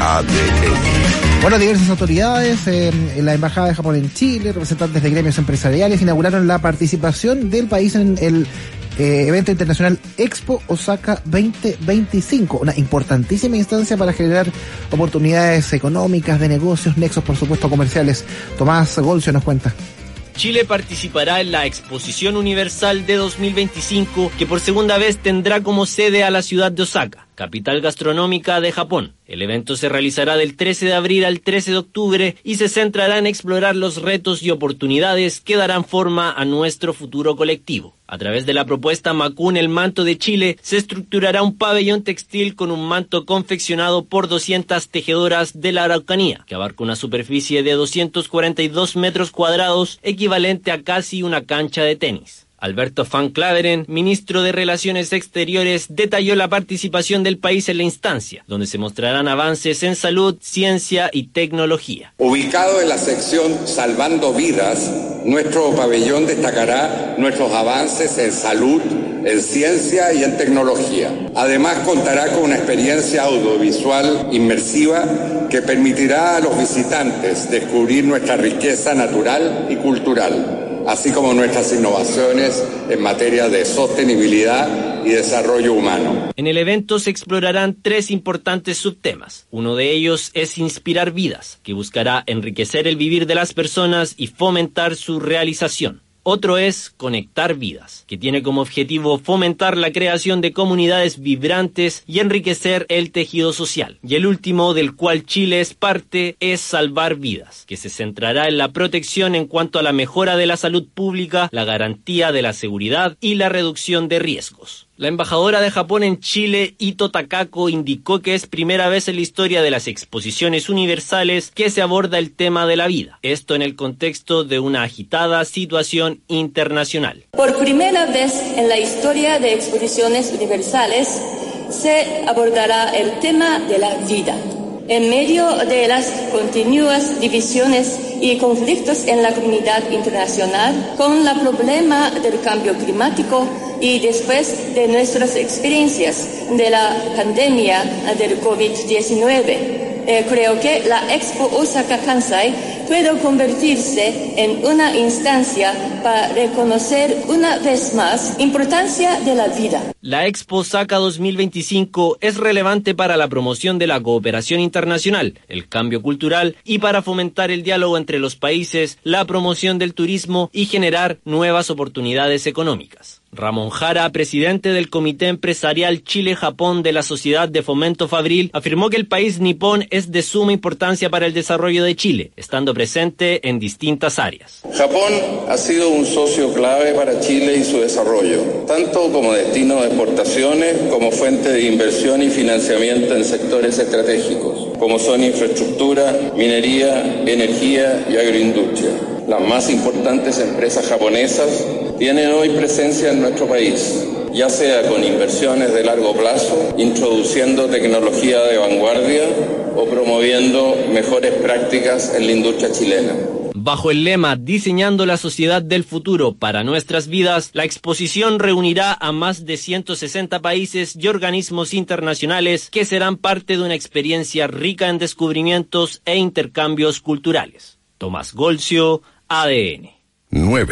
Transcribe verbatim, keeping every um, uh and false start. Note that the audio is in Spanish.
A D N. Bueno, diversas autoridades, eh, en la Embajada de Japón en Chile, representantes de gremios empresariales inauguraron la participación del país en el eh, evento internacional Expo Osaka veinte veinticinco, una importantísima instancia para generar oportunidades económicas, de negocios, nexos, por supuesto, comerciales. Tomás Golcio nos cuenta. Chile participará en la Exposición Universal de dos mil veinticinco, que por segunda vez tendrá como sede a la ciudad de Osaka, capital gastronómica de Japón. El evento se realizará del trece de abril al trece de octubre y se centrará en explorar los retos y oportunidades que darán forma a nuestro futuro colectivo. A través de la propuesta Macún, el manto de Chile, se estructurará un pabellón textil con un manto confeccionado por doscientas tejedoras de la Araucanía, que abarca una superficie de doscientos cuarenta y dos metros cuadrados, equivalente a casi una cancha de tenis. Alberto Van Claveren, ministro de Relaciones Exteriores, detalló la participación del país en la instancia, donde se mostrarán avances en salud, ciencia y tecnología. Ubicado en la sección Salvando Vidas, nuestro pabellón destacará nuestros avances en salud, en ciencia y en tecnología. Además, contará con una experiencia audiovisual inmersiva que permitirá a los visitantes descubrir nuestra riqueza natural y cultural, así como nuestras innovaciones en materia de sostenibilidad y desarrollo humano. En el evento se explorarán tres importantes subtemas. Uno de ellos es Inspirar Vidas, que buscará enriquecer el vivir de las personas y fomentar su realización. Otro es Conectar Vidas, que tiene como objetivo fomentar la creación de comunidades vibrantes y enriquecer el tejido social. Y el último, del cual Chile es parte, es Salvar Vidas, que se centrará en la protección en cuanto a la mejora de la salud pública, la garantía de la seguridad y la reducción de riesgos. La embajadora de Japón en Chile, Ito Takako, indicó que es primera vez en la historia de las exposiciones universales que se aborda el tema de la vida. Esto en el contexto de una agitada situación internacional. Por primera vez en la historia de exposiciones universales se abordará el tema de la vida. En medio de las continuas divisiones y conflictos en la comunidad internacional, con el problema del cambio climático y después de nuestras experiencias de la pandemia del COVID diecinueve, eh, creo que la Expo Osaka Kansai puede convertirse en una instancia para reconocer una vez más la importancia de la vida. La Expo Osaka dos mil veinticinco es relevante para la promoción de la cooperación internacional, el cambio cultural y para fomentar el diálogo entre los países, la promoción del turismo y generar nuevas oportunidades económicas. Ramón Jara, presidente del Comité Empresarial Chile-Japón de la Sociedad de Fomento Fabril, afirmó que el país nipón es de suma importancia para el desarrollo de Chile, estando presente en distintas áreas. Japón ha sido un socio clave para Chile y su desarrollo, tanto como destino de exportaciones como fuente de inversión y financiamiento en sectores estratégicos, como son infraestructura, minería, energía y agroindustria. Las más importantes empresas japonesas tienen hoy presencia en nuestro país, ya sea con inversiones de largo plazo, introduciendo tecnología de vanguardia o promoviendo mejores prácticas en la industria chilena. Bajo el lema Diseñando la sociedad del futuro para nuestras vidas, la exposición reunirá a más de ciento sesenta países y organismos internacionales que serán parte de una experiencia rica en descubrimientos e intercambios culturales. Tomás Golcio, A D N. nueve